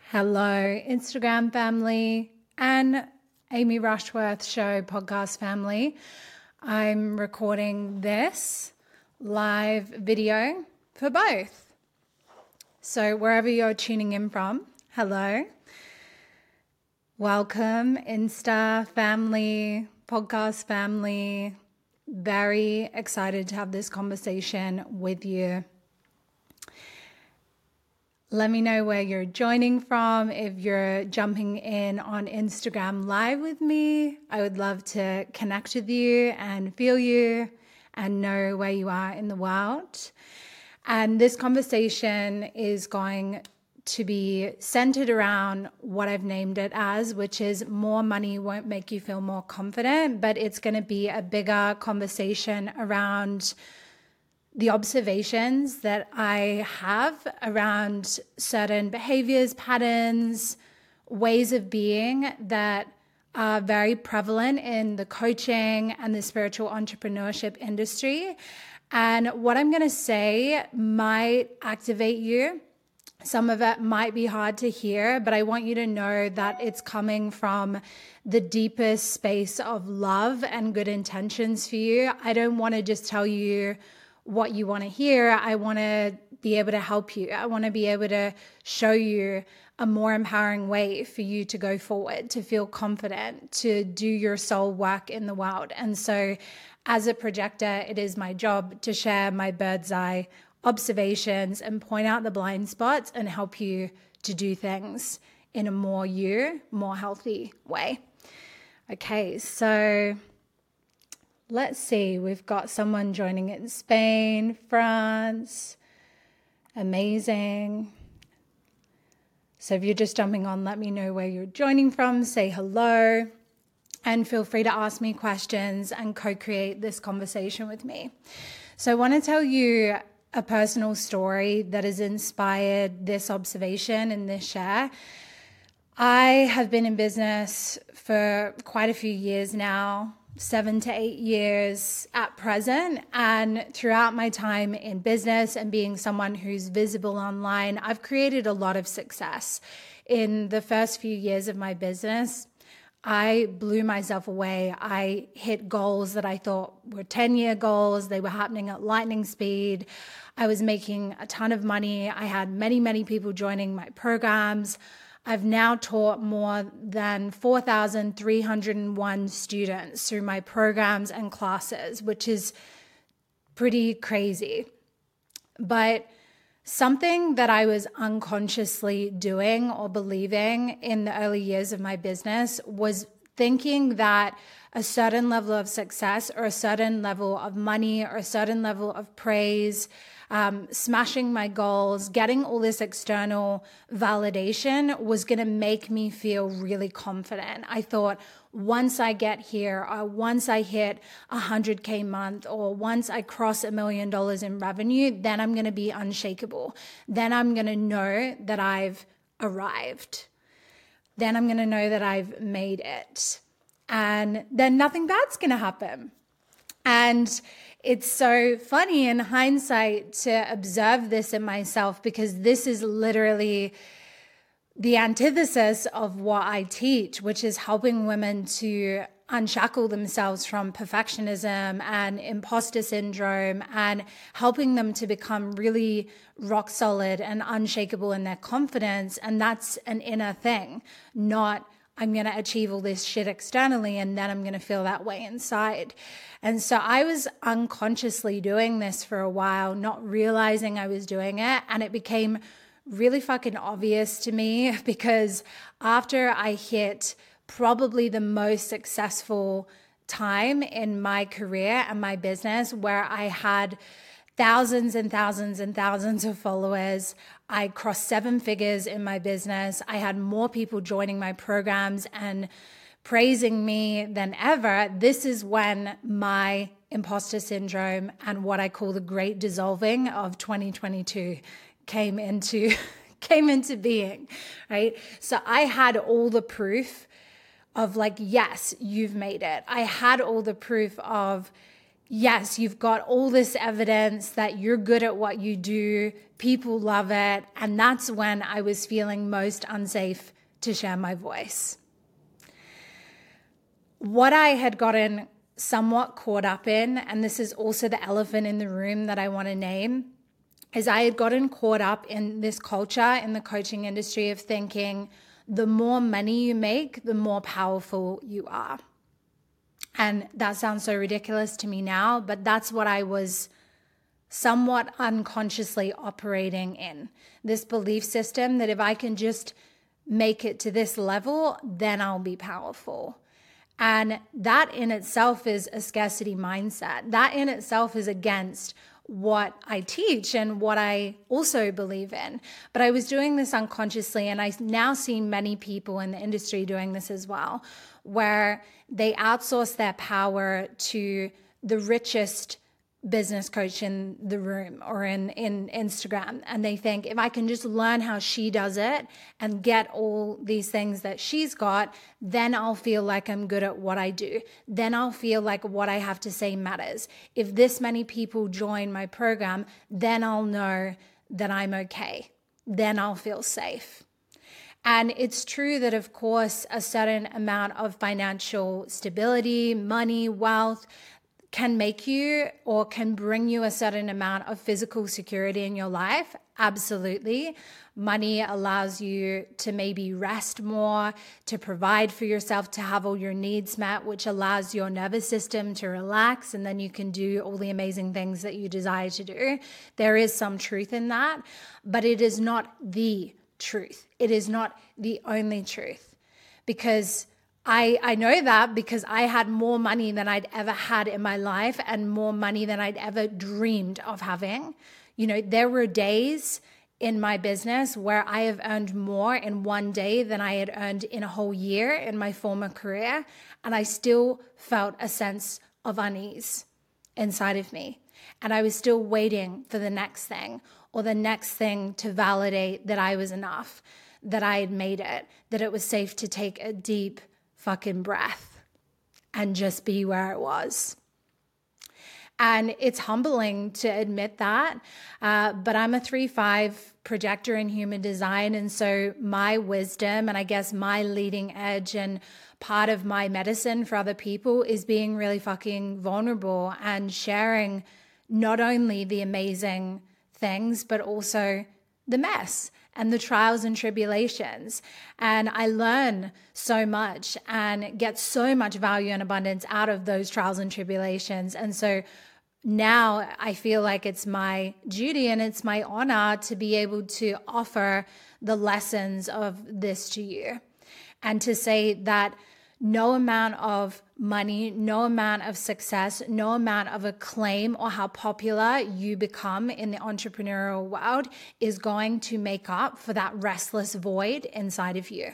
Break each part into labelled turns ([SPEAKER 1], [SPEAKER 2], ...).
[SPEAKER 1] Hello, Instagram family and Amy Rushworth Show podcast family. I'm recording this live video for both. So wherever you're tuning in from, hello. Welcome, Insta family, podcast family. Very excited to have this conversation with you. Let me know where you're joining from. If you're jumping in on Instagram live with me, I would love to connect with you and feel you and know where you are in the world. And this conversation is going to be centered around what I've named it as, which is more money won't make you feel more confident, but it's going to be a bigger conversation around the observations that I have around certain behaviors, patterns, ways of being that are very prevalent in the coaching and the spiritual entrepreneurship industry. And what I'm going to say might activate you. Some of it might be hard to hear, but I want you to know that it's coming from the deepest space of love and good intentions for you. I don't want to just tell you what you want to hear. I want to be able to help you. I want to be able to show you a more empowering way for you to go forward, to feel confident, to do your soul work in the world. And so as a projector, it is my job to share my bird's eye observations and point out the blind spots and help you to do things in a more healthy way. Okay, so let's see, we've got someone joining in Spain, France. Amazing. So if you're just jumping on, let me know where you're joining from, say hello, and feel free to ask me questions and co-create this conversation with me. So I want to tell you a personal story that has inspired this observation and this share. I have been in business for quite a few years now, 7 to 8 years at present. And throughout my time in business and being someone who's visible online, I've created a lot of success. In the first few years of my business, I blew myself away. I hit goals that I thought were 10-year goals. They were happening at lightning speed. I was making a ton of money. I had many, many people joining my programs. I've now taught more than 4,301 students through my programs and classes, which is pretty crazy. But something that I was unconsciously doing or believing in the early years of my business was thinking that a certain level of success or a certain level of money or a certain level of praise, smashing my goals, getting all this external validation was going to make me feel really confident. I thought once I get here, or once I hit 100K month, or once I cross $1 million in revenue, then I'm going to be unshakable. Then I'm going to know that I've arrived. Then I'm going to know that I've made it. And then nothing bad's going to happen. And it's so funny in hindsight to observe this in myself, because this is literally the antithesis of what I teach, which is helping women to unshackle themselves from perfectionism and imposter syndrome and helping them to become really rock solid and unshakable in their confidence. And that's an inner thing, not I'm going to achieve all this shit externally and then I'm going to feel that way inside. And so I was unconsciously doing this for a while, not realizing I was doing it. And it became really fucking obvious to me, because after I hit probably the most successful time in my career and my business, where I had thousands and thousands and thousands of followers, I crossed 7 figures in my business. I had more people joining my programs and praising me than ever. This is when my imposter syndrome and what I call the great dissolving of 2022 came into being, right? So I had all the proof of like, yes, you've made it. I had all the proof of yes, you've got all this evidence that you're good at what you do, people love it, and that's when I was feeling most unsafe to share my voice. What I had gotten somewhat caught up in, and this is also the elephant in the room that I want to name, is I had gotten caught up in this culture in the coaching industry of thinking the more money you make, the more powerful you are. And that sounds so ridiculous to me now, but that's what I was somewhat unconsciously operating in. This belief system that if I can just make it to this level, then I'll be powerful. And that in itself is a scarcity mindset. That in itself is against what I teach and what I also believe in. But I was doing this unconsciously, and I now see many people in the industry doing this as well, where they outsource their power to the richest business coach in the room or in Instagram. And they think, if I can just learn how she does it and get all these things that she's got, then I'll feel like I'm good at what I do. Then I'll feel like what I have to say matters. If this many people join my program, then I'll know that I'm okay. Then I'll feel safe. And it's true that, of course, a certain amount of financial stability, money, wealth, can make you or can bring you a certain amount of physical security in your life. Absolutely. Money allows you to maybe rest more, to provide for yourself, to have all your needs met, which allows your nervous system to relax, and then you can do all the amazing things that you desire to do. There is some truth in that, but it is not the truth. It is not the only truth, because I know that because I had more money than I'd ever had in my life and more money than I'd ever dreamed of having. You know, there were days in my business where I have earned more in one day than I had earned in a whole year in my former career, and I still felt a sense of unease inside of me. And I was still waiting for the next thing or the next thing to validate that I was enough, that I had made it, that it was safe to take a deep fucking breath and just be where it was. And it's humbling to admit that, but I'm a 3/5 projector in human design, and so my wisdom and I guess my leading edge and part of my medicine for other people is being really fucking vulnerable and sharing not only the amazing things, but also the mess and the trials and tribulations. And I learn so much and get so much value and abundance out of those trials and tribulations. And so now I feel like it's my duty and it's my honor to be able to offer the lessons of this to you, and to say that no amount of money, no amount of success, no amount of acclaim or how popular you become in the entrepreneurial world is going to make up for that restless void inside of you.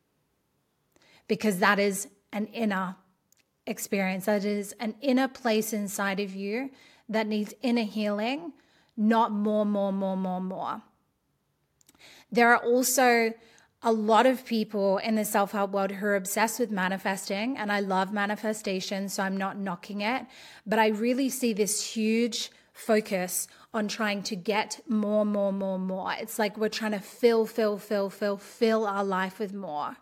[SPEAKER 1] Because that is an inner experience. That is an inner place inside of you that needs inner healing, not more. There are also a lot of people in the self-help world who are obsessed with manifesting, and I love manifestation, so I'm not knocking it, but I really see this huge focus on trying to get more. It's like we're trying to fill our life with more.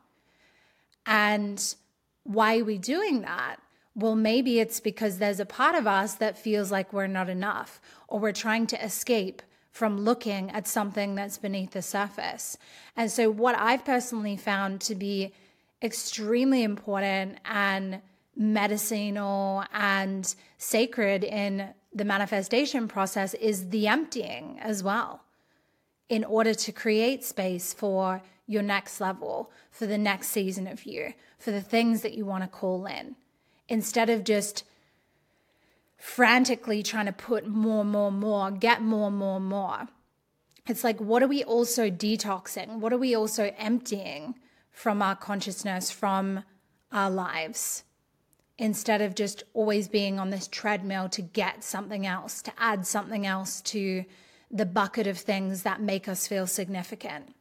[SPEAKER 1] And why are we doing that? Well, maybe it's because there's a part of us that feels like we're not enough, or we're trying to escape from looking at something that's beneath the surface. And so what I've personally found to be extremely important and medicinal and sacred in the manifestation process is the emptying as well, in order to create space for your next level, for the next season of you, for the things that you want to call in, instead of just frantically trying to put more, get more. It's like, what are we also detoxing? What are we also emptying from our consciousness, from our lives? Instead of just always being on this treadmill to get something else, to add something else to the bucket of things that make us feel significant.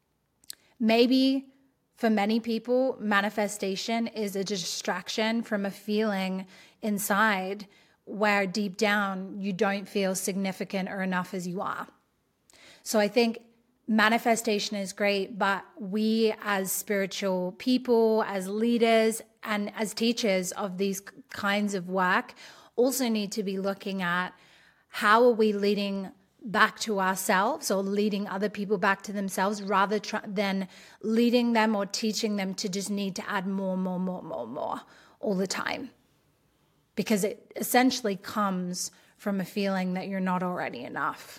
[SPEAKER 1] Maybe for many people, manifestation is a distraction from a feeling inside where deep down you don't feel significant or enough as you are. So I think manifestation is great, but we as spiritual people, as leaders, and as teachers of these kinds of work also need to be looking at how are we leading back to ourselves or leading other people back to themselves rather than leading them or teaching them to just need to add more all the time. Because it essentially comes from a feeling that you're not already enough.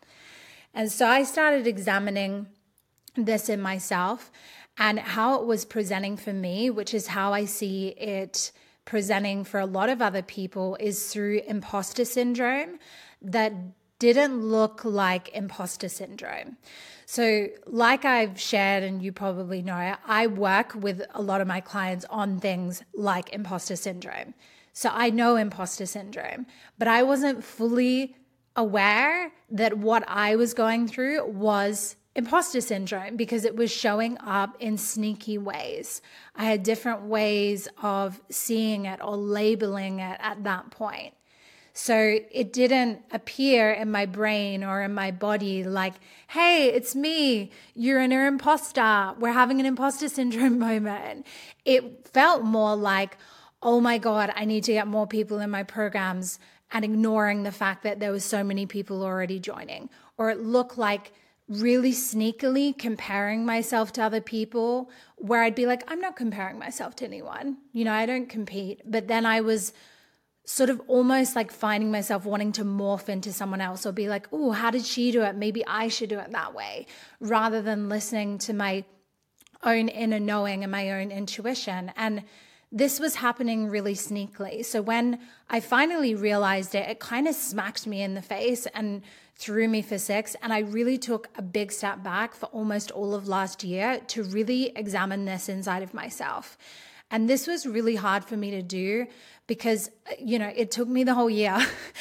[SPEAKER 1] And so I started examining this in myself and how it was presenting for me, which is how I see it presenting for a lot of other people, is through imposter syndrome that didn't look like imposter syndrome. So like I've shared, and you probably know, I work with a lot of my clients on things like imposter syndrome. So I know imposter syndrome, but I wasn't fully aware that what I was going through was imposter syndrome because it was showing up in sneaky ways. I had different ways of seeing it or labeling it at that point. So it didn't appear in my brain or in my body like, hey, it's me, you're an imposter, we're having an imposter syndrome moment. It felt more like, oh my God, I need to get more people in my programs, and ignoring the fact that there was so many people already joining. Or it looked like really sneakily comparing myself to other people, where I'd be like, I'm not comparing myself to anyone. I don't compete. But then I was sort of almost like finding myself wanting to morph into someone else or be like, oh, how did she do it? Maybe I should do it that way, rather than listening to my own inner knowing and my own intuition. And this was happening really sneakily. So when I finally realized it, it kind of smacked me in the face and threw me for six. And I really took a big step back for almost all of last year to really examine this inside of myself. And this was really hard for me to do because, it took me the whole year.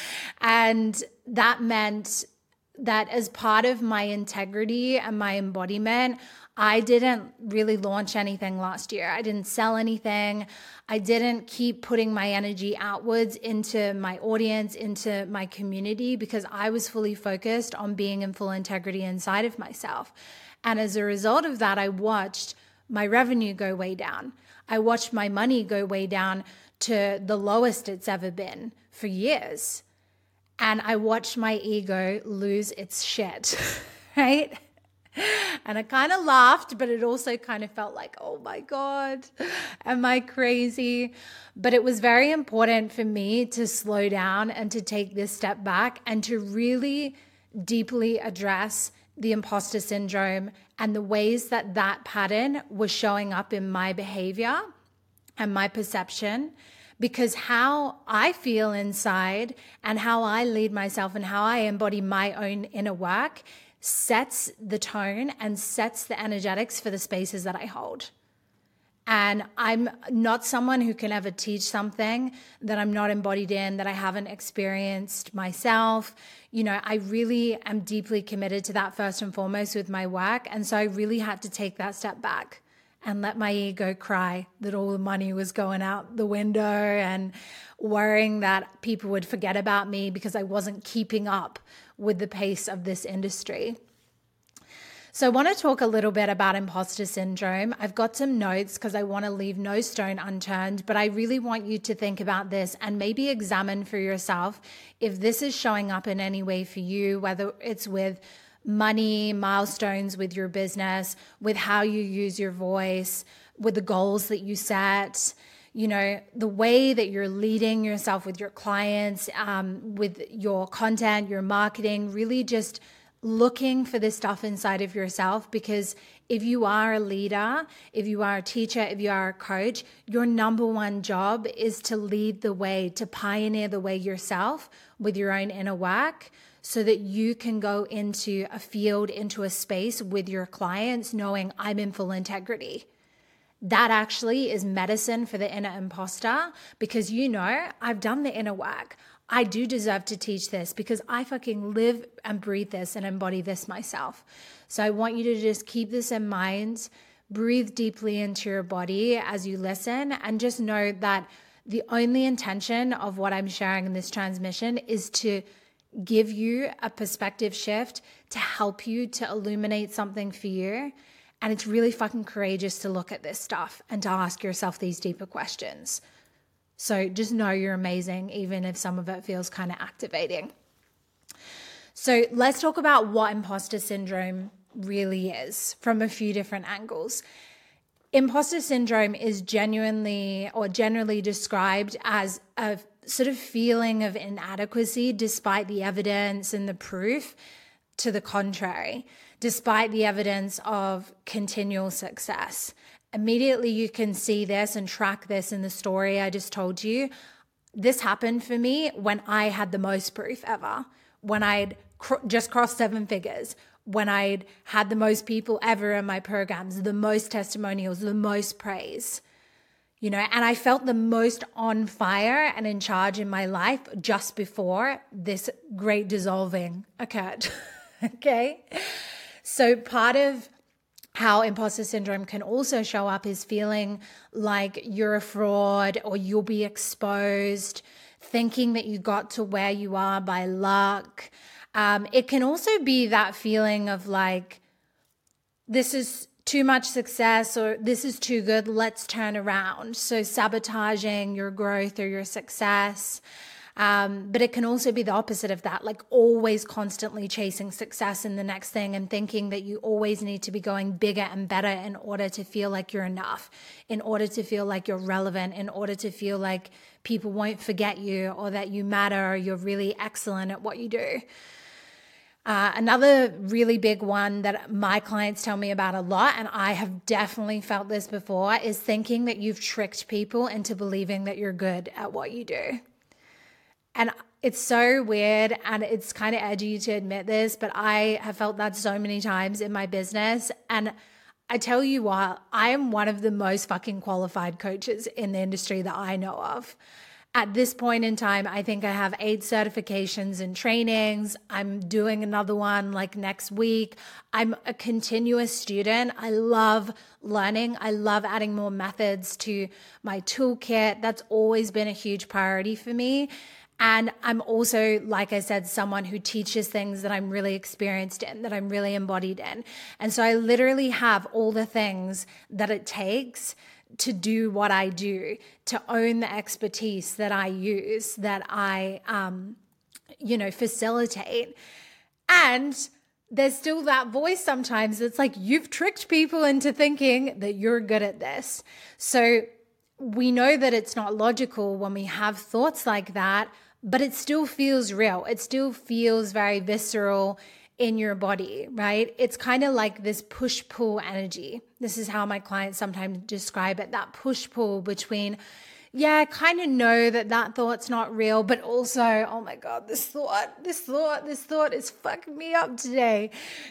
[SPEAKER 1] And that meant that as part of my integrity and my embodiment, I didn't really launch anything last year. I didn't sell anything. I didn't keep putting my energy outwards into my audience, into my community, because I was fully focused on being in full integrity inside of myself. And as a result of that, I watched my revenue go way down. I watched my money go way down to the lowest it's ever been for years. And I watched my ego lose its shit, right? And I kind of laughed, but it also kind of felt like, oh my God, am I crazy? But it was very important for me to slow down and to take this step back and to really deeply address the imposter syndrome and the ways that that pattern was showing up in my behavior and my perception. Because how I feel inside and how I lead myself and how I embody my own inner work sets the tone and sets the energetics for the spaces that I hold. And I'm not someone who can ever teach something that I'm not embodied in, that I haven't experienced myself. I really am deeply committed to that first and foremost with my work. And so I really had to take that step back and let my ego cry that all the money was going out the window and worrying that people would forget about me because I wasn't keeping up with the pace of this industry. So I want to talk a little bit about imposter syndrome. I've got some notes because I want to leave no stone unturned, but I really want you to think about this and maybe examine for yourself if this is showing up in any way for you, whether it's with money, milestones with your business, with how you use your voice, with the goals that you set, the way that you're leading yourself with your clients, with your content, your marketing, really just looking for this stuff inside of yourself. Because if you are a leader, if you are a teacher, if you are a coach, your number one job is to lead the way, to pioneer the way yourself with your own inner work, so that you can go into a field, into a space with your clients knowing I'm in full integrity. That actually is medicine for the inner imposter, because I've done the inner work. I do deserve to teach this because I fucking live and breathe this and embody this myself. So I want you to just keep this in mind, breathe deeply into your body as you listen, and just know that The only intention of what I'm sharing in this transmission is to give you a perspective shift, to help you, to illuminate something for you. And it's really fucking courageous to look at this stuff and to ask yourself these deeper questions. So just know you're amazing, even if some of it feels kind of activating. So let's talk about what imposter syndrome really is from a few different angles. Imposter syndrome is genuinely or generally described as a sort of feeling of inadequacy despite the evidence and the proof to the contrary, despite the evidence of continual success. Immediately you can see this and track this in the story I just told you. This happened for me when I had the most proof ever, when I'd just crossed 7 figures, when I'd had the most people ever in my programs, the most testimonials, the most praise, and I felt the most on fire and in charge in my life just before this great dissolving occurred. Okay. So part of how imposter syndrome can also show up is feeling like you're a fraud or you'll be exposed, thinking that you got to where you are by luck. It can also be that feeling of like, this is too much success or this is too good, let's turn around. So sabotaging your growth or your success. But it can also be the opposite of that, like always constantly chasing success in the next thing and thinking that you always need to be going bigger and better in order to feel like you're enough, in order to feel like you're relevant, in order to feel like people won't forget you or that you matter or you're really excellent at what you do. Another really big one that my clients tell me about a lot, and I have definitely felt this before, is thinking that you've tricked people into believing that you're good at what you do. And it's so weird and it's kind of edgy to admit this, but I have felt that so many times in my business. And I tell you what, I am one of the most fucking qualified coaches in the industry that I know of. At this point in time, I think I have 8 certifications and trainings. I'm doing another one like next week. I'm a continuous student. I love learning. I love adding more methods to my toolkit. That's always been a huge priority for me. And I'm also, like I said, someone who teaches things that I'm really experienced in, that I'm really embodied in. And so I literally have all the things that it takes to do what I do, to own the expertise that I use, that I, facilitate. And there's still that voice sometimes that's like, you've tricked people into thinking that you're good at this. So we know that it's not logical when we have thoughts like that, but it still feels real. It still feels very visceral in your body, right? It's kind of like this push-pull energy. This is how my clients sometimes describe it, that push-pull between, yeah, I kind of know that thought's not real, but also, oh my God, this thought is fucking me up today,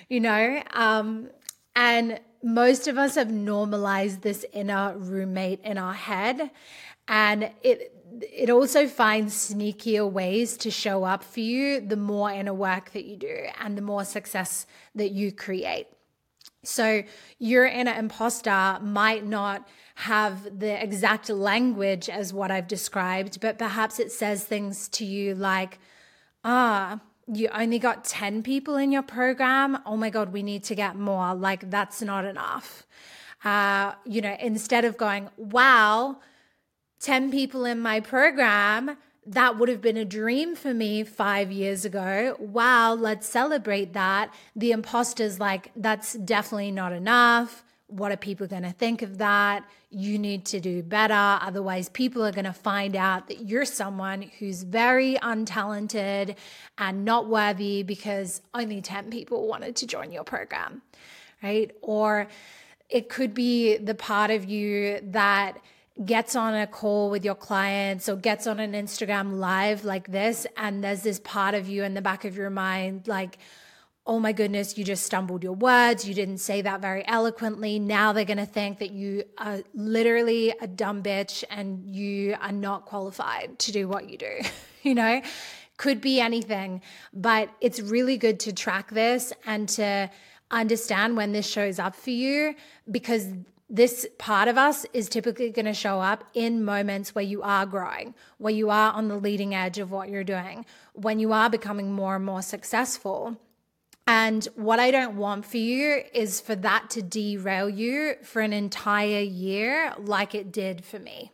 [SPEAKER 1] and most of us have normalized this inner roommate in our head, and it also finds sneakier ways to show up for you the more inner work that you do and the more success that you create. So your inner imposter might not have the exact language as what I've described, but perhaps it says things to you like, you only got 10 people in your program. Oh my God, we need to get more. Like, that's not enough. Instead of going, wow, 10 people in my program, that would have been a dream for me 5 years ago. Wow, let's celebrate that. The imposter's like, that's definitely not enough. What are people going to think of that? You need to do better. Otherwise, people are going to find out that you're someone who's very untalented and not worthy because only 10 people wanted to join your program, right? Or it could be the part of you that gets on a call with your clients or gets on an Instagram live like this, and there's this part of you in the back of your mind like, oh my goodness, you just stumbled your words. You didn't say that very eloquently. Now they're going to think that you are literally a dumb bitch and you are not qualified to do what you do. Could be anything, but it's really good to track this and to understand when this shows up for you, because this part of us is typically going to show up in moments where you are growing, where you are on the leading edge of what you're doing, when you are becoming more and more successful. And what I don't want for you is for that to derail you for an entire year like it did for me.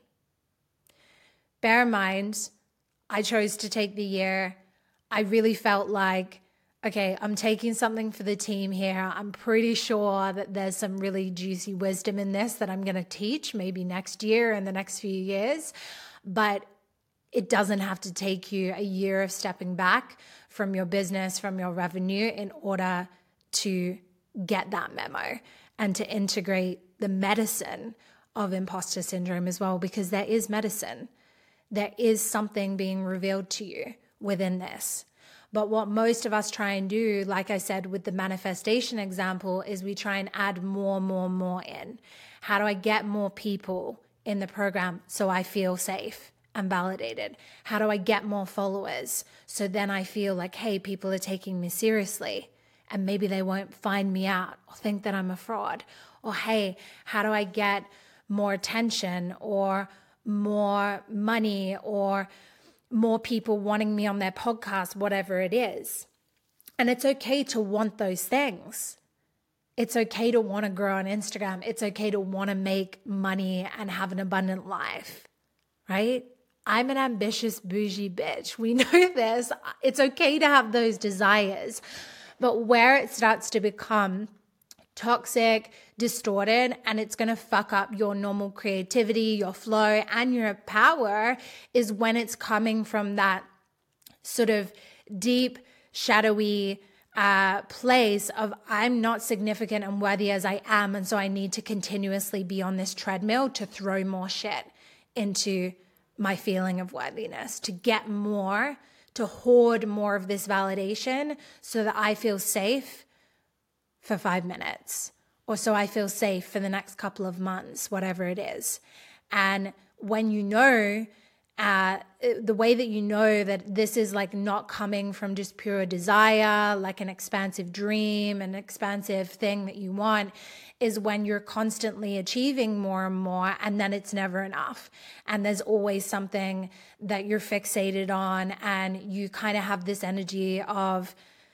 [SPEAKER 1] Bear in mind, I chose to take the year. I really felt like, okay, I'm taking something for the team here. I'm pretty sure that there's some really juicy wisdom in this that I'm going to teach maybe next year and the next few years. But it doesn't have to take you a year of stepping back from your business, from your revenue in order to get that memo and to integrate the medicine of imposter syndrome as well, because there is medicine. There is something being revealed to you within this. But what most of us try and do, like I said with the manifestation example, is we try and add more in. How do I get more people in the program so I feel safe and validated? How do I get more followers so then I feel like, hey, people are taking me seriously and maybe they won't find me out or think that I'm a fraud? Or hey, how do I get more attention or more money or more people wanting me on their podcast, whatever it is? And it's okay to want those things. It's okay to want to grow on Instagram. It's okay to want to make money and have an abundant life, right? I'm an ambitious bougie bitch. We know this. It's okay to have those desires. But where it starts to become toxic, distorted, and it's going to fuck up your normal creativity, your flow, and your power is when it's coming from that sort of deep, shadowy place of I'm not significant and worthy as I am, and so I need to continuously be on this treadmill to throw more shit into my feeling of worthiness, to get more, to hoard more of this validation so that I feel safe for 5 minutes, or so I feel safe for the next couple of months, whatever it is. And when you know, the way that you know that this is like not coming from just pure desire, like an expansive dream, an expansive thing that you want, is when you're constantly achieving more and more, and then it's never enough. And there's always something that you're fixated on, and you kind of have this energy of,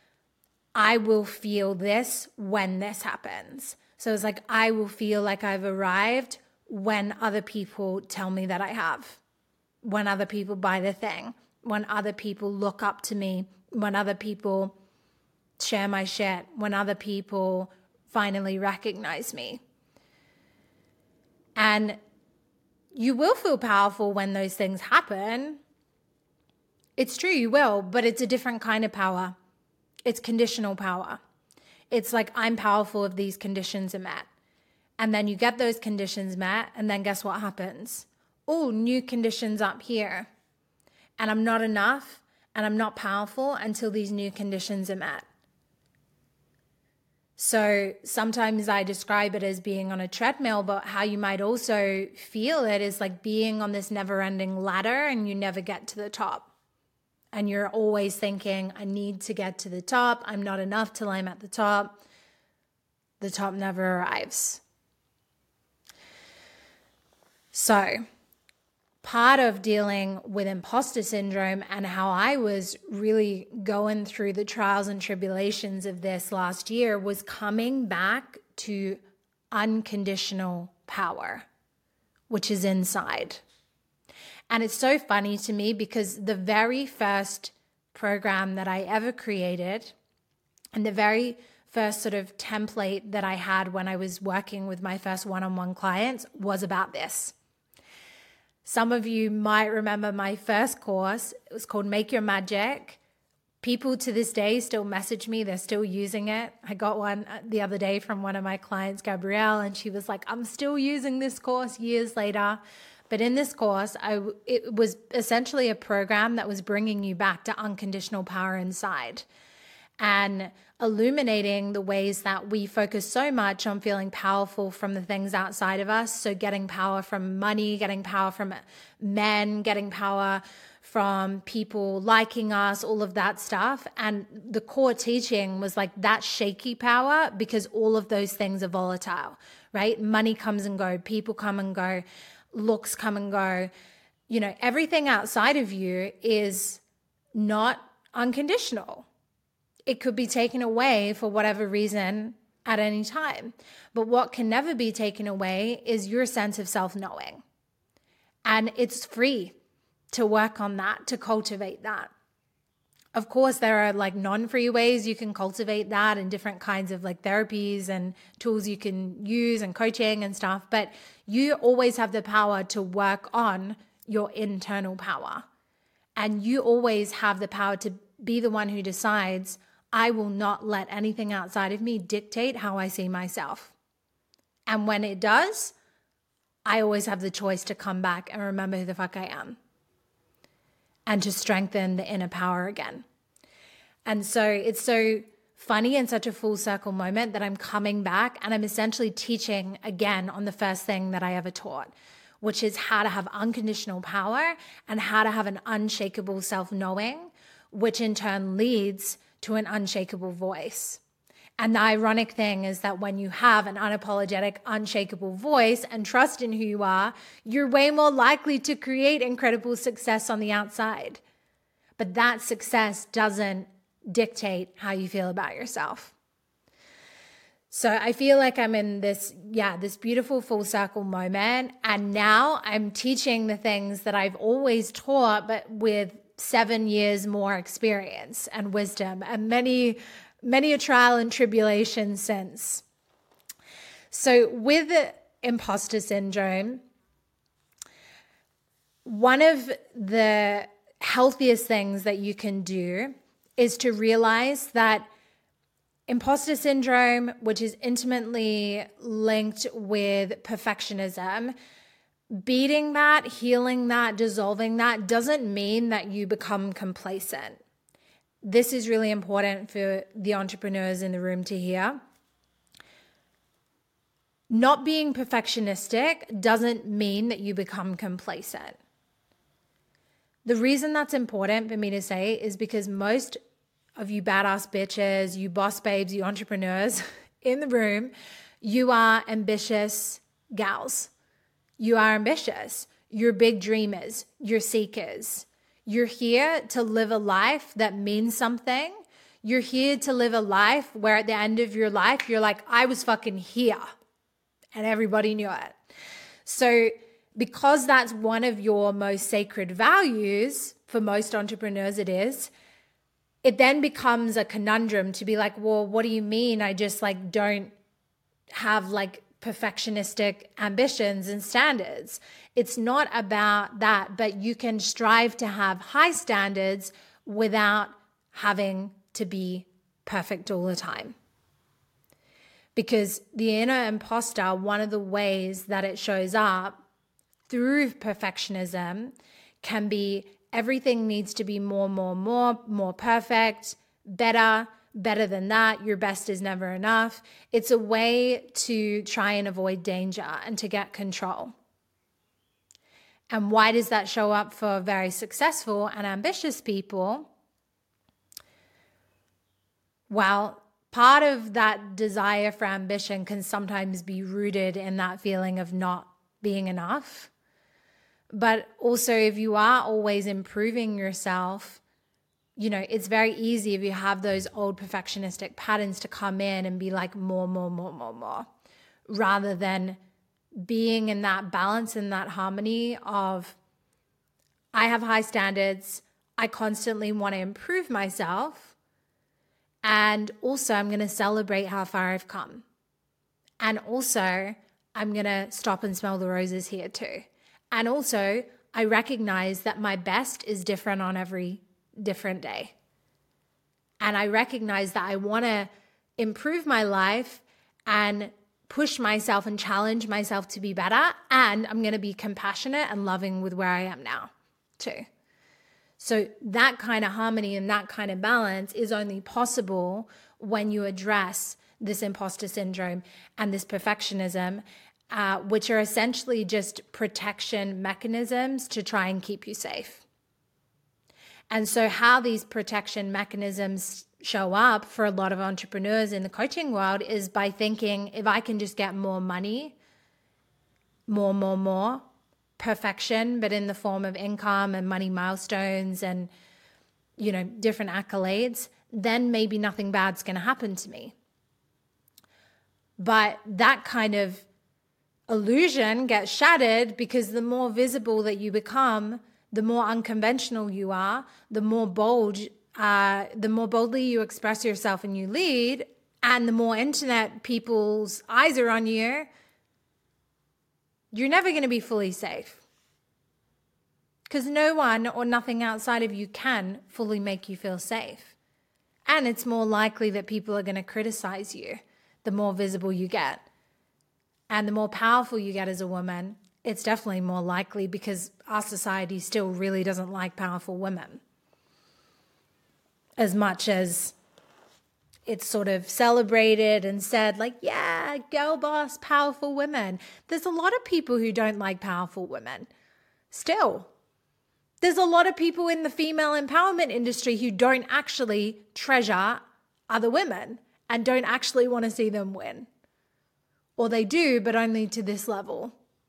[SPEAKER 1] I will feel this when this happens. So it's like, I will feel like I've arrived when other people tell me that I have, when other people buy the thing, when other people look up to me, when other people share my shit, when other people finally recognize me. And you will feel powerful when those things happen. It's true, you will, but it's a different kind of power. It's conditional power. It's like, I'm powerful if these conditions are met. And then you get those conditions met, and then guess what happens? Oh, new conditions up here. And I'm not enough, and I'm not powerful until these new conditions are met. So sometimes I describe it as being on a treadmill, but how you might also feel it is like being on this never-ending ladder and you never get to the top. And you're always thinking, I need to get to the top. I'm not enough till I'm at the top. The top never arrives. So part of dealing with imposter syndrome and how I was really going through the trials and tribulations of this last year was coming back to unconditional power, which is inside. And it's so funny to me because the very first program that I ever created and the very first sort of template that I had when I was working with my first one-on-one clients was about this. Some of you might remember my first course. It was called Make Your Magic. People to this day still message me. They're still using it. I got one the other day from one of my clients, Gabrielle, and she was like, I'm still using this course years later. But in this course, it was essentially a program that was bringing you back to unconditional power inside. and illuminating the ways that we focus so much on feeling powerful from the things outside of us. So getting power from money, getting power from men, getting power from people liking us, all of that stuff. And the core teaching was like that shaky power, because all of those things are volatile, right? Money comes and go, people come and go, looks come and go. You know, everything outside of you is not unconditional. It could be taken away for whatever reason at any time. But what can never be taken away is your sense of self-knowing. And it's free to work on that, to cultivate that. Of course, there are like non-free ways you can cultivate that, and different kinds of like therapies and tools you can use and coaching and stuff. But you always have the power to work on your internal power. And you always have the power to be the one who decides, I will not let anything outside of me dictate how I see myself. And when it does, I always have the choice to come back and remember who the fuck I am, and to strengthen the inner power again. And so it's so funny and such a full circle moment that I'm coming back and I'm essentially teaching again on the first thing that I ever taught, which is how to have unconditional power and how to have an unshakable self-knowing, which in turn leads to an unshakable voice. And the ironic thing is that when you have an unapologetic, unshakable voice and trust in who you are, you're way more likely to create incredible success on the outside. But that success doesn't dictate how you feel about yourself. So I feel like I'm in this beautiful full circle moment. And now I'm teaching the things that I've always taught, but with 7 years more experience and wisdom and many a trial and tribulation since. So with imposter syndrome, one of the healthiest things that you can do is to realize that imposter syndrome, which is intimately linked with perfectionism, beating that, healing that, dissolving that doesn't mean that you become complacent. This is really important for the entrepreneurs in the room to hear. Not being perfectionistic doesn't mean that you become complacent. The reason that's important for me to say is because most of you badass bitches, you boss babes, you entrepreneurs in the room, you are ambitious gals. You are ambitious. You're big dreamers. You're seekers. You're here to live a life that means something. You're here to live a life where at the end of your life, you're like, I was fucking here. And everybody knew it. So because that's one of your most sacred values, for most entrepreneurs it is, it then becomes a conundrum to be like, well, what do you mean? I just like don't have like perfectionistic ambitions and standards. It's not about that, but you can strive to have high standards without having to be perfect all the time. Because the inner imposter, one of the ways that it shows up through perfectionism can be everything needs to be more perfect, better than that. Your best is never enough. It's a way to try and avoid danger and to get control. And why does that show up for very successful and ambitious people? Well, part of that desire for ambition can sometimes be rooted in that feeling of not being enough. But also, if you are always improving yourself, you know, it's very easy if you have those old perfectionistic patterns to come in and be like more, rather than being in that balance and that harmony of, I have high standards, I constantly want to improve myself, and also I'm going to celebrate how far I've come. And also, I'm going to stop and smell the roses here too. And also, I recognize that my best is different on every different day. And I recognize that I want to improve my life and push myself and challenge myself to be better. And I'm going to be compassionate and loving with where I am now too. So that kind of harmony and that kind of balance is only possible when you address this imposter syndrome and this perfectionism, which are essentially just protection mechanisms to try and keep you safe. And so how these protection mechanisms show up for a lot of entrepreneurs in the coaching world is by thinking, if I can just get more money, more, perfection, but in the form of income and money milestones and, different accolades, then maybe nothing bad's going to happen to me. But that kind of illusion gets shattered because the more visible that you become, the more unconventional you are, the more boldly you express yourself and you lead, and the more internet people's eyes are on you, you're never going to be fully safe. Because no one or nothing outside of you can fully make you feel safe. And it's more likely that people are going to criticize you the more visible you get. And the more powerful you get as a woman, it's definitely more likely, because our society still really doesn't like powerful women. As much as it's sort of celebrated and said, like, yeah, girl boss, powerful women. There's a lot of people who don't like powerful women. Still, there's a lot of people in the female empowerment industry who don't actually treasure other women and don't actually want to see them win. Or they do, but only to this level.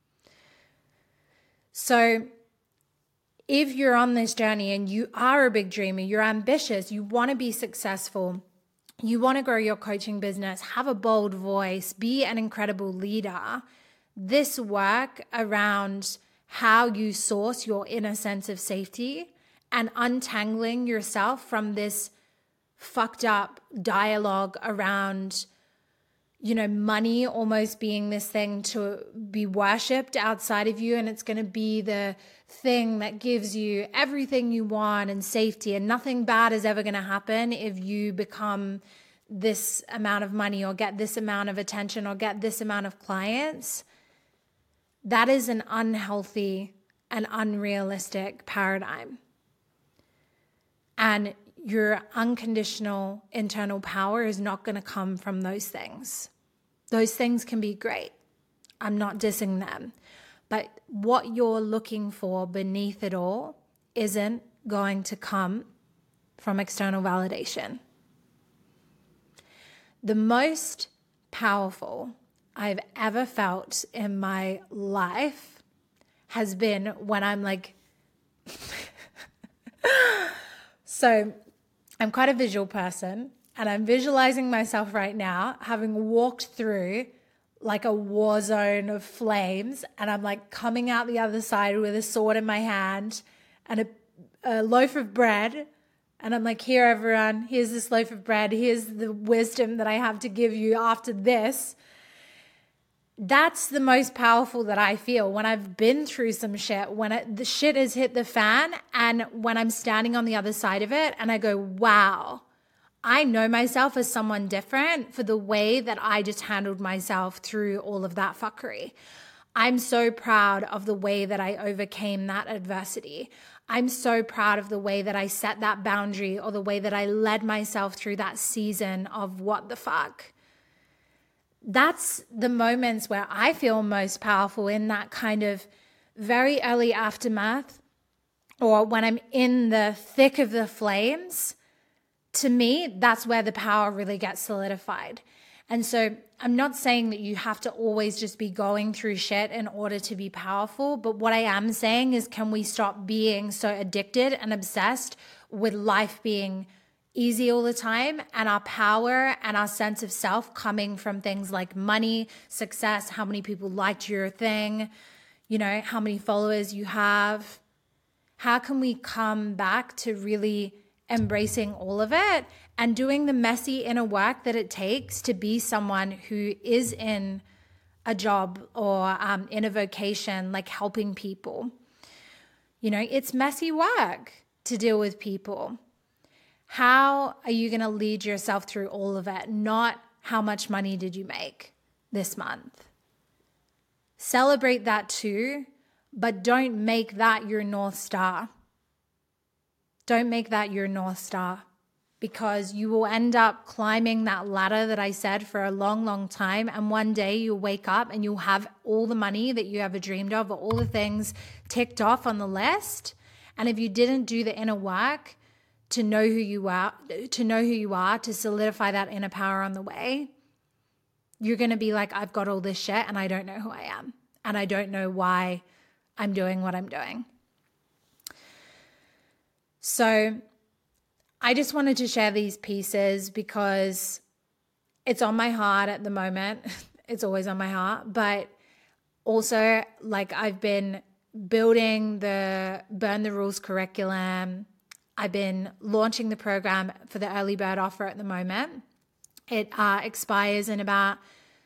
[SPEAKER 1] So if you're on this journey and you are a big dreamer, you're ambitious, you want to be successful, you want to grow your coaching business, have a bold voice, be an incredible leader, this work around how you source your inner sense of safety and untangling yourself from this fucked up dialogue around, money almost being this thing to be worshipped outside of you, and it's going to be the thing that gives you everything you want and safety, and nothing bad is ever going to happen if you become this amount of money or get this amount of attention or get this amount of clients. That is an unhealthy and unrealistic paradigm. And your unconditional internal power is not going to come from those things. Those things can be great. I'm not dissing them. But what you're looking for beneath it all isn't going to come from external validation. The most powerful I've ever felt in my life has been when I'm like, so I'm quite a visual person, and I'm visualizing myself right now having walked through like a war zone of flames, and I'm like coming out the other side with a sword in my hand and a loaf of bread. And I'm like, here, everyone, here's this loaf of bread. Here's the wisdom that I have to give you after this. That's the most powerful that I feel when I've been through some shit, when the shit has hit the fan, and when I'm standing on the other side of it and I go, wow, I know myself as someone different for the way that I just handled myself through all of that fuckery. I'm so proud of the way that I overcame that adversity. I'm so proud of the way that I set that boundary, or the way that I led myself through that season of what the fuck. That's the moments where I feel most powerful, in that kind of very early aftermath, or when I'm in the thick of the flames. To me, that's where the power really gets solidified. And so I'm not saying that you have to always just be going through shit in order to be powerful. But what I am saying is, can we stop being so addicted and obsessed with life being easy all the time, and our power and our sense of self coming from things like money, success, how many people liked your thing, how many followers you have. How can we come back to really embracing all of it and doing the messy inner work that it takes to be someone who is in a job or in a vocation, like helping people? It's messy work to deal with people. How are you going to lead yourself through all of it? Not how much money did you make this month. Celebrate that too, but don't make that your North Star. Don't make that your North Star, because you will end up climbing that ladder that I said for a long, long time. And one day you'll wake up and you'll have all the money that you ever dreamed of, or all the things ticked off on the list. And if you didn't do the inner work to know who you are, to solidify that inner power on the way, you're going to be like, I've got all this shit and I don't know who I am. And I don't know why I'm doing what I'm doing. So I just wanted to share these pieces because it's on my heart at the moment. It's always on my heart. But also, like, I've been building the Burn the Rules curriculum. I've been launching the program for the early bird offer at the moment. It expires in about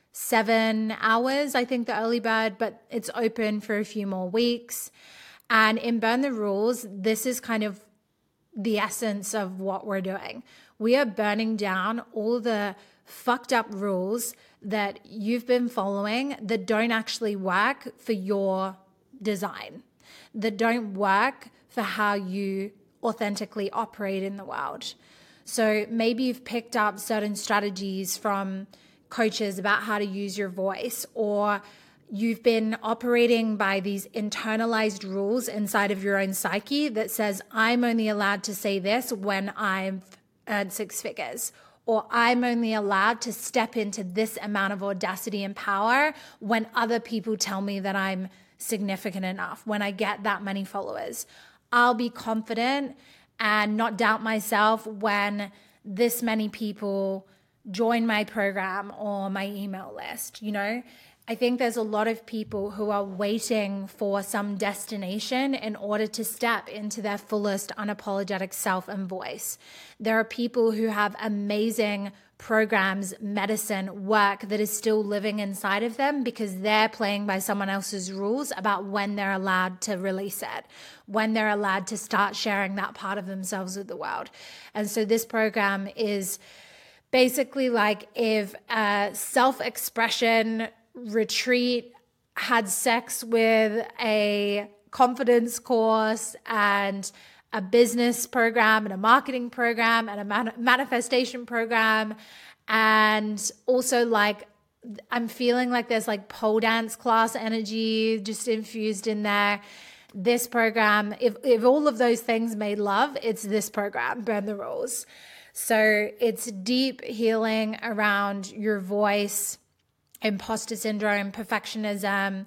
[SPEAKER 1] 7 hours, I think, the early bird, but it's open for a few more weeks. And in Burn the Rules, this is kind of the essence of what we're doing. We are burning down all the fucked up rules that you've been following that don't actually work for your design, that don't work for how you authentically operate in the world. So maybe you've picked up certain strategies from coaches about how to use your voice, or you've been operating by these internalized rules inside of your own psyche that says, I'm only allowed to say this when I've earned 6 figures, or I'm only allowed to step into this amount of audacity and power when other people tell me that I'm significant enough, when I get that many followers. I'll be confident and not doubt myself when this many people join my program or my email list, you know? I think there's a lot of people who are waiting for some destination in order to step into their fullest unapologetic self and voice. There are people who have amazing programs, medicine, work that is still living inside of them because they're playing by someone else's rules about when they're allowed to release it, when they're allowed to start sharing that part of themselves with the world. And so this program is basically like if a self-expression retreat had sex with a confidence course and a business program and a marketing program and a manifestation program. And also, like, I'm feeling like there's like pole dance class energy just infused in there. This program, if all of those things made love, it's this program, Burn the Rules. So it's deep healing around your voice, imposter syndrome, perfectionism,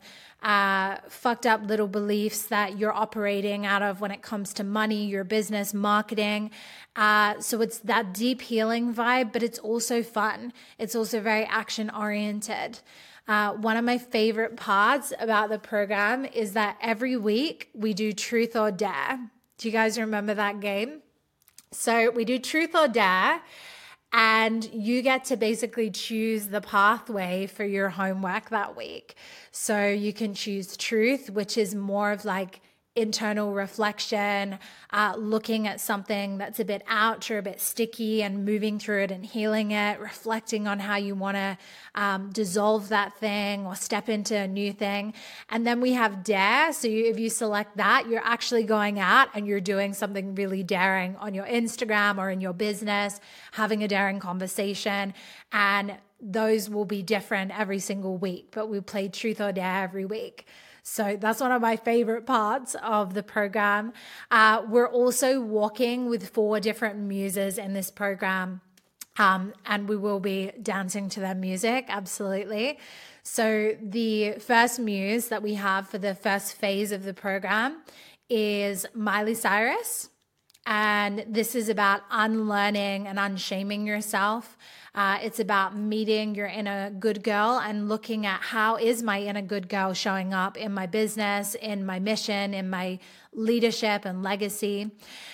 [SPEAKER 1] fucked up little beliefs that you're operating out of when it comes to money, your business, marketing. So it's that deep healing vibe, but it's also fun. It's also very action oriented. One of my favorite parts about the program is that every week we do Truth or Dare. Do you guys remember that game? So we do Truth or Dare, and you get to basically choose the pathway for your homework that week. So you can choose truth, which is more of like internal reflection, looking at something that's a bit ouch or a bit sticky and moving through it and healing it, reflecting on how you want to dissolve that thing or step into a new thing. And then we have dare. So if you select that, you're actually going out and you're doing something really daring on your Instagram or in your business, having a daring conversation. And those will be different every single week, but we play truth or dare every week. So that's one of my favorite parts of the program. We're also walking with 4 different muses in this program, and we will be dancing to their music, absolutely. So the first muse that we have for the first phase of the program is Miley Cyrus. And this is about unlearning and unshaming yourself. It's about meeting your inner good girl and looking at how is my inner good girl showing up in my business, in my mission, in my leadership and legacy.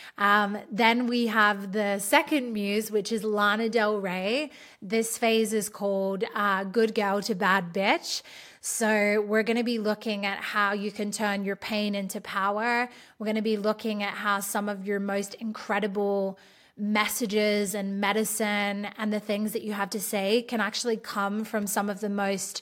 [SPEAKER 1] Then we have the second muse, which is Lana Del Rey. This phase is called Good Girl to Bad Bitch. So we're going to be looking at how you can turn your pain into power. We're going to be looking at how some of your most incredible messages and medicine and the things that you have to say can actually come from some of the most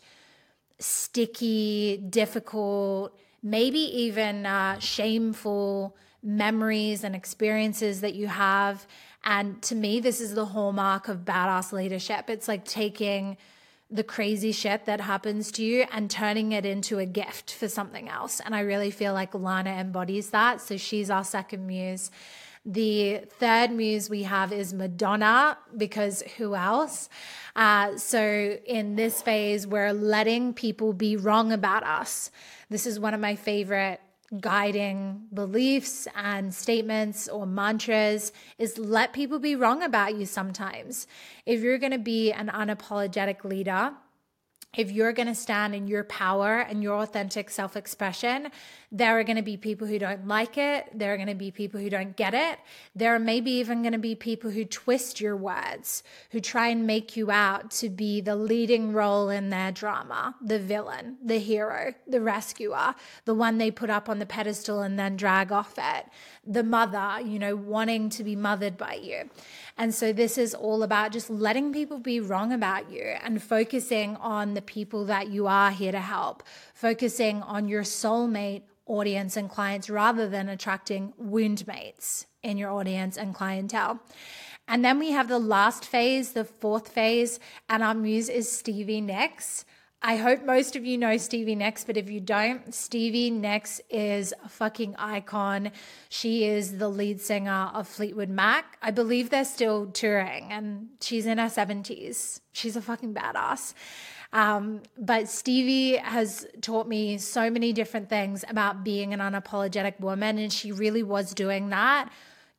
[SPEAKER 1] sticky, difficult, maybe even shameful memories and experiences that you have. And to me, this is the hallmark of badass leadership. It's like taking the crazy shit that happens to you and turning it into a gift for something else. And I really feel like Lana embodies that. So she's our second muse. The third muse we have is Madonna, because who else? So in this phase, we're letting people be wrong about us. This is one of my favorite guiding beliefs and statements or mantras, is let people be wrong about you sometimes. If you're going to be an unapologetic leader, if you're going to stand in your power and your authentic self-expression, there are going to be people who don't like it. There are going to be people who don't get it. There are maybe even going to be people who twist your words, who try and make you out to be the leading role in their drama, the villain, the hero, the rescuer, the one they put up on the pedestal and then drag off it, the mother, wanting to be mothered by you. And so this is all about just letting people be wrong about you and focusing on the people that you are here to help, focusing on your soulmate audience and clients rather than attracting wound mates in your audience and clientele. And then we have the last phase, the fourth phase, and our muse is Stevie Nicks. I hope most of you know Stevie Nicks, but if you don't, Stevie Nicks is a fucking icon. She is the lead singer of Fleetwood Mac. I believe they're still touring and she's in her 70s. She's a fucking badass. But Stevie has taught me so many different things about being an unapologetic woman. And she really was doing that,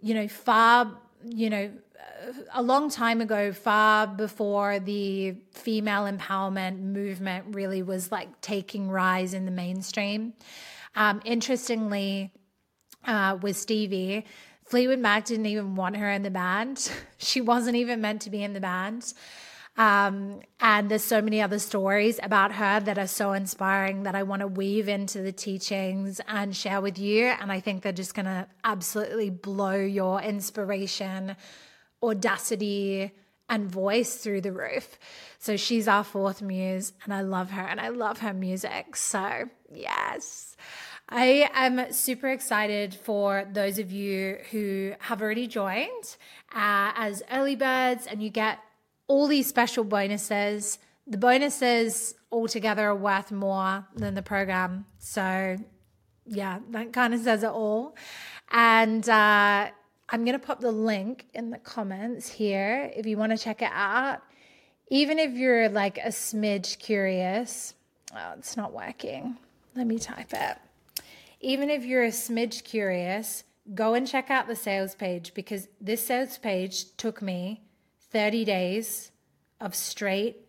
[SPEAKER 1] a long time ago, far before the female empowerment movement really was like taking rise in the mainstream. Interestingly, with Stevie, Fleetwood Mac didn't even want her in the band. She wasn't even meant to be in the band. And there's so many other stories about her that are so inspiring that I want to weave into the teachings and share with you. And I think they're just going to absolutely blow your inspiration, audacity, and voice through the roof. So she's our fourth muse, and I love her and I love her music. So yes, I am super excited for those of you who have already joined as early birds, and you get all these special bonuses. The bonuses altogether are worth more than the program. So yeah, that kind of says it all. And I'm going to pop the link in the comments here if you want to check it out. Even if you're like a smidge curious. Oh, it's not working. Let me type it. Even if you're a smidge curious, go and check out the sales page, because this sales page took me 30 days of straight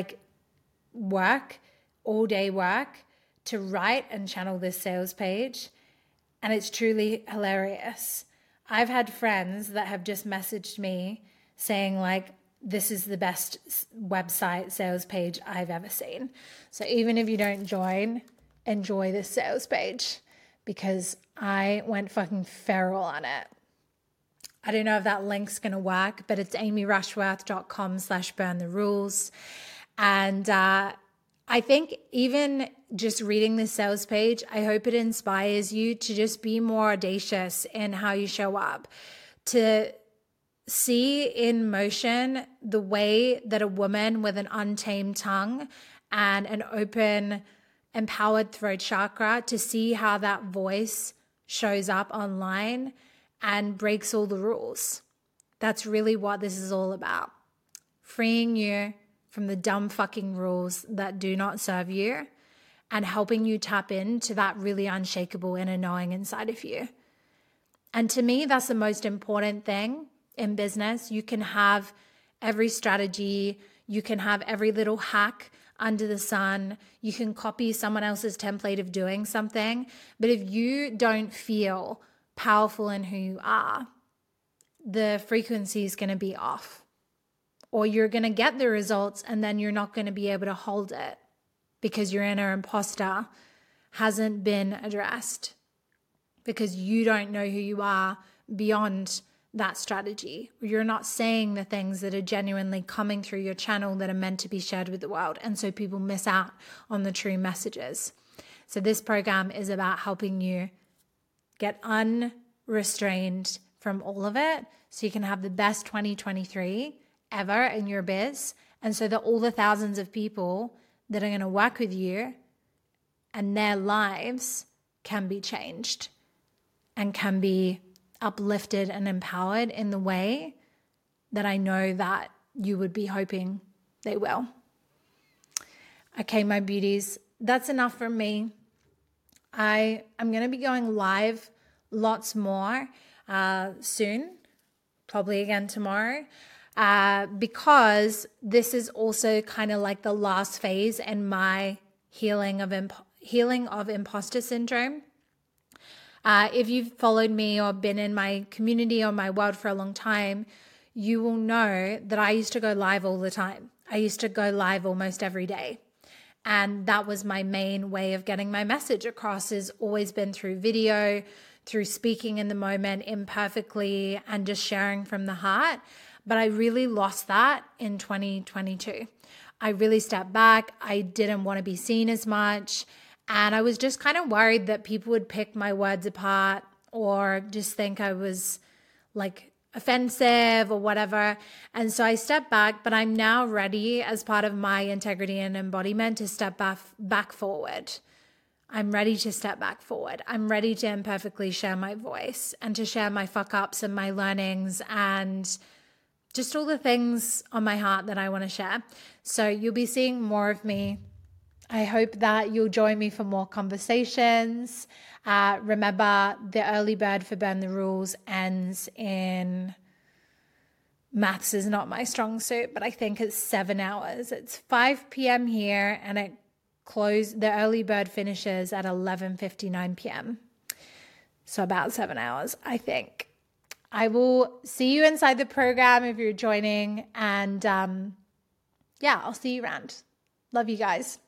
[SPEAKER 1] work, all day work, to write and channel this sales page. And it's truly hilarious. I've had friends that have just messaged me saying this is the best website sales page I've ever seen. So even if you don't join, enjoy this sales page, because I went fucking feral on it. I don't know if that link's going to work, but it's amyrushworth.com/burntherules. And I think even just reading the sales page, I hope it inspires you to just be more audacious in how you show up, to see in motion the way that a woman with an untamed tongue and an open, empowered throat chakra, to see how that voice shows up online and breaks all the rules. That's really what this is all about. Freeing you from the dumb fucking rules that do not serve you and helping you tap into that really unshakable inner knowing inside of you. And to me, that's the most important thing in business. You can have every strategy, you can have every little hack under the sun, you can copy someone else's template of doing something, but if you don't feel powerful in who you are, the frequency is going to be off, or you're going to get the results and then you're not going to be able to hold it because your inner imposter hasn't been addressed, because you don't know who you are beyond that strategy. You're not saying the things that are genuinely coming through your channel that are meant to be shared with the world. And so people miss out on the true messages. So this program is about helping you get restrained from all of it, so you can have the best 2023 ever in your biz. And so that all the thousands of people that are going to work with you and their lives can be changed and can be uplifted and empowered in the way that I know that you would be hoping they will. Okay, my beauties, that's enough from me. I'm going to be going live lots more soon, probably again tomorrow, because this is also kind of like the last phase in my healing of imposter syndrome. If you've followed me or been in my community or my world for a long time, you will know that I used to go live all the time. I used to go live almost every day. And that was my main way of getting my message across, has always been through video, through speaking in the moment imperfectly and just sharing from the heart. But I really lost that in 2022. I really stepped back. I didn't want to be seen as much. And I was just kind of worried that people would pick my words apart or just think I was like offensive or whatever. And so I stepped back, but I'm now ready as part of my integrity and embodiment to step back forward. I'm ready to step back forward. I'm ready to imperfectly share my voice and to share my fuck ups and my learnings and just all the things on my heart that I want to share. So you'll be seeing more of me. I hope that you'll join me for more conversations. Remember, the early bird for Burn the Rules ends in, maths is not my strong suit, but I think it's 7 hours. It's 5 p.m. here, and the early bird finishes at 11:59 p.m. So about 7 hours, I think. I will see you inside the program if you're joining, and I'll see you around. Love you guys.